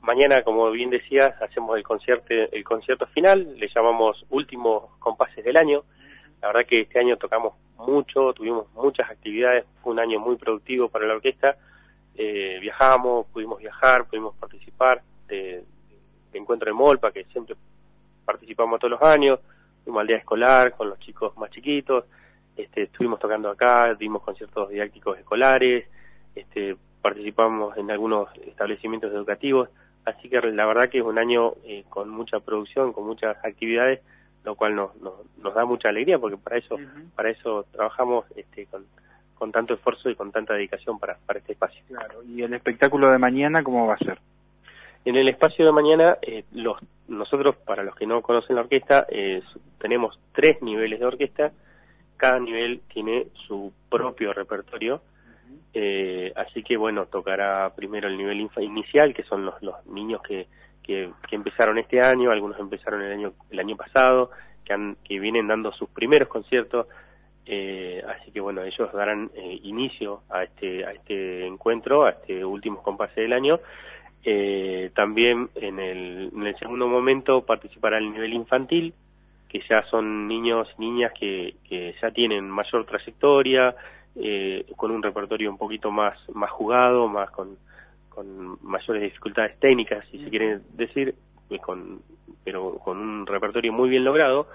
mañana, como bien decías, hacemos el concierto final, le llamamos Últimos Compases del Año. La verdad que este año tocamos mucho, tuvimos muchas actividades, fue un año muy productivo para la orquesta. Viajamos, pudimos participar de encuentro en Molpa, que siempre participamos todos los años, fuimos al día escolar con los chicos más chiquitos, estuvimos tocando acá, dimos conciertos didácticos escolares, participamos en algunos establecimientos educativos, así que la verdad que es un año con mucha producción, con muchas actividades, lo cual nos da mucha alegría, porque para eso trabajamos con tanto esfuerzo y con tanta dedicación para este espacio. Claro. ¿Y el espectáculo de mañana cómo va a ser? En el espacio de mañana, nosotros, para los que no conocen la orquesta, tenemos 3 niveles de orquesta. Cada nivel tiene su propio repertorio, así que bueno, tocará primero el nivel inicial, que son los niños que empezaron este año, algunos empezaron el año pasado, que vienen dando sus primeros conciertos, así que bueno, ellos darán inicio a este encuentro, a este último compase del año. También en el segundo momento participará el nivel infantil, que ya son niños y niñas que ya tienen mayor trayectoria, con un repertorio un poquito más jugado, más con mayores dificultades técnicas, si se quiere decir, pero con un repertorio muy bien logrado.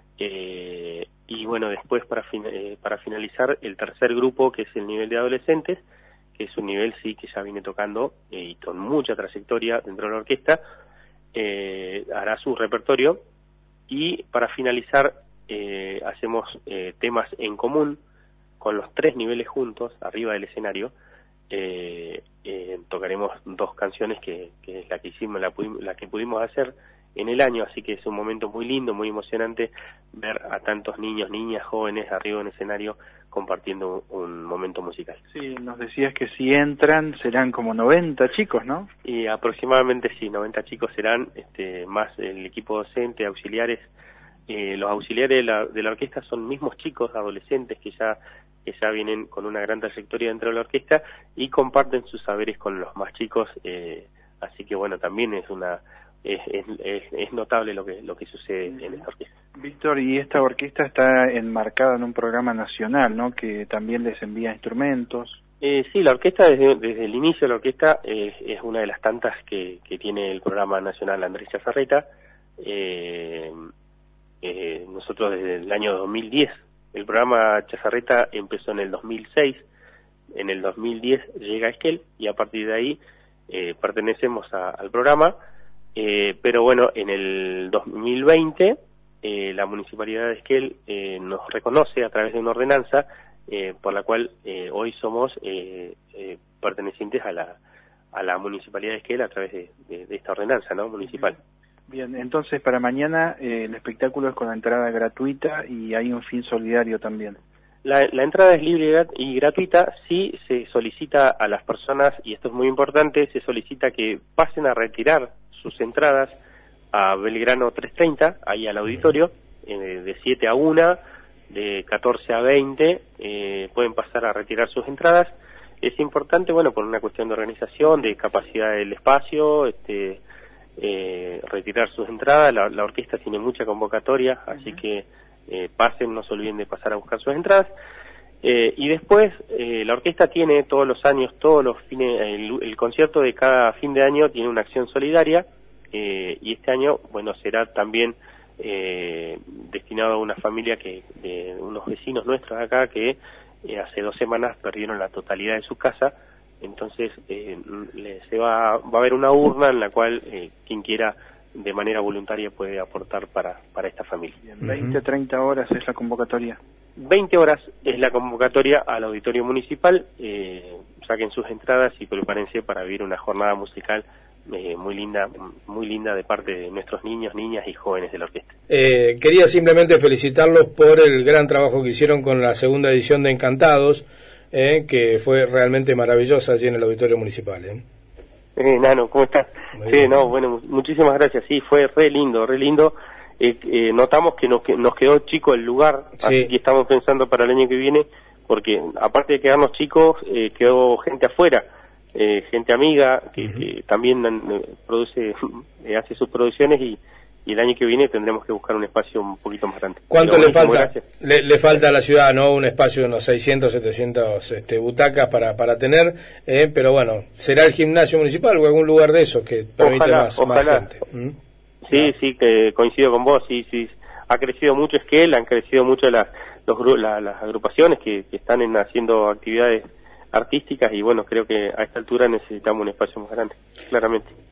Y bueno, después para finalizar, el tercer grupo, que es el nivel de adolescentes, que es un nivel sí que ya viene tocando y con mucha trayectoria dentro de la orquesta, hará su repertorio. Y para finalizar, hacemos temas en común con los 3 niveles juntos arriba del escenario. Tocaremos 2 canciones que es la que hicimos, la que pudimos hacer en el año, así que es un momento muy lindo, muy emocionante ver a tantos niños, niñas, jóvenes arriba en el escenario compartiendo un momento musical. Sí, nos decías que si entran serán como 90 chicos, ¿no? Y aproximadamente sí, 90 chicos serán, más el equipo docente, auxiliares. Los auxiliares de la orquesta son mismos chicos, adolescentes que ya vienen con una gran trayectoria dentro de la orquesta y comparten sus saberes con los más chicos, así que bueno, también es notable lo que sucede en esta orquesta. Víctor, y esta orquesta está enmarcada en un programa nacional, ¿no?, que también les envía instrumentos. Sí, la orquesta desde el inicio de la orquesta es una de las tantas que tiene el programa nacional Andrés Chazarreta. Nosotros desde el año 2010, el programa Chazarreta empezó en el 2006, en el 2010 llega Esquel y a partir de ahí pertenecemos al programa, pero bueno, en el 2020 la Municipalidad de Esquel nos reconoce a través de una ordenanza por la cual hoy somos pertenecientes a la Municipalidad de Esquel a través de esta ordenanza, ¿no?, municipal. Bien, entonces para mañana el espectáculo es con la entrada gratuita y hay un fin solidario también. La entrada es libre y gratuita. Sí se solicita a las personas, y esto es muy importante, se solicita que pasen a retirar sus entradas a Belgrano 330, ahí al auditorio, de 7 a 1, de 14 a 20, pueden pasar a retirar sus entradas. Es importante, bueno, por una cuestión de organización, de capacidad del espacio, retirar sus entradas. La orquesta tiene mucha convocatoria, así que pasen, no se olviden de pasar a buscar sus entradas. Y después la orquesta tiene todos los años, todos los fines, el concierto de cada fin de año tiene una acción solidaria, y este año, bueno, será también destinado a una familia de unos vecinos nuestros acá que hace 2 semanas perdieron la totalidad de su casa. Entonces va a haber una urna en la cual quien quiera de manera voluntaria puede aportar para esta familia. 20, 30 horas es la convocatoria. 20 horas es la convocatoria al auditorio municipal. Saquen sus entradas y prepárense para vivir una jornada musical muy linda de parte de nuestros niños, niñas y jóvenes de la orquesta. Quería simplemente felicitarlos por el gran trabajo que hicieron con la segunda edición de Encantados, que fue realmente maravillosa allí en el auditorio municipal. Nano, ¿cómo estás? Sí, no, bueno, muchísimas gracias. Sí, fue re lindo. Notamos que nos quedó chico el lugar, sí. Así que estamos pensando para el año que viene, porque aparte de quedarnos chicos, quedó gente afuera. gente amiga que también produce, hace sus producciones y el año que viene tendremos que buscar un espacio un poquito más grande. ¿Cuánto le falta? Le falta a la ciudad, ¿no? Un espacio de unos 600, 700 butacas para tener, pero bueno, ¿será el gimnasio municipal o algún lugar de esos que permite más gente? Sí, que coincido con vos, sí, ha crecido mucho Esquel, han crecido mucho las agrupaciones que están haciendo actividades artísticas y bueno, creo que a esta altura necesitamos un espacio más grande, claramente.